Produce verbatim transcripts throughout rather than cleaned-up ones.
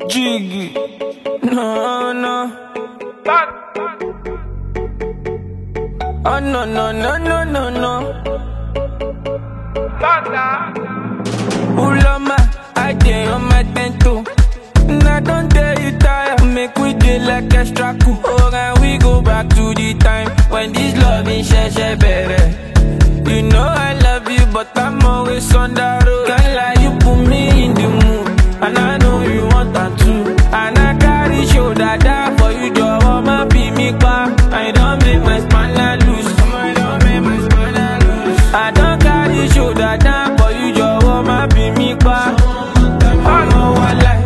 Jiggy. No, no. Oh, no, no, no, no, no, no. Ulama, I dey on my tento. And I don't tell you tire. Make we dey like extra cool. Oh, and we go back to the time when this love in sheshe bere. You know I love you, but I'm always on the road. Can't lie, you put me in the mood, and I know you want that too. And I carry shoulder down for you, Joe. My be me back. I don't make my spine loose. I don't make my spine loose. I don't carry shoulder down for you, Joe. My be me back. I know I like.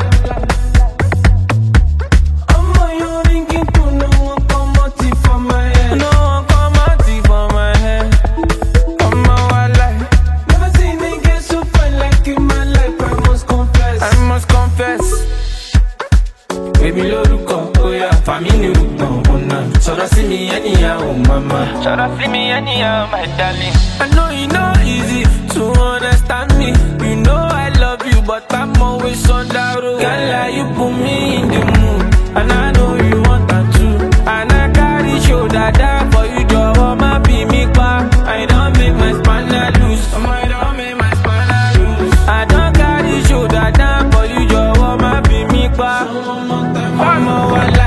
Baby lórúkọ, oya, family rúgbọ̀n ọ̀nà. Sọ̀rọ̀ sí mi anyhow, mama. Sọ̀rọ̀ sí mi anyhow, my darling. I know you know easy to understand me. You know I love you, but I'm always on the road. Can't lie, you put me in the mood, and I know you want that too. And I carry shoulder down for you, jọ̀wọ́ má bí mi pa. I don't make my spine loose. I don't make my spine loose. I don't carry shoulder down for you, jọ̀wọ́ má bí mi pa. I'm a wala.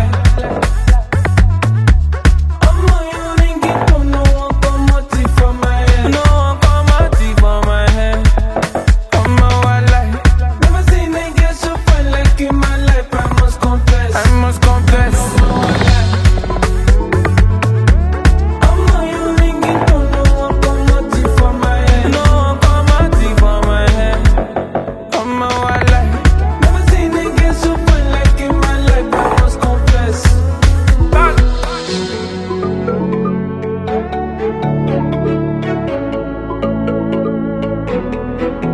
I'm a young to no one come out from my head. No one come out from my head. I'm a wala. Never seen a girl so fine like in my life. I must confess. I must confess. I'm a young to no one come out from my head. No one come out from my head. I'm a wala. Never seen a girl so fine like in my life. I must confess. Back.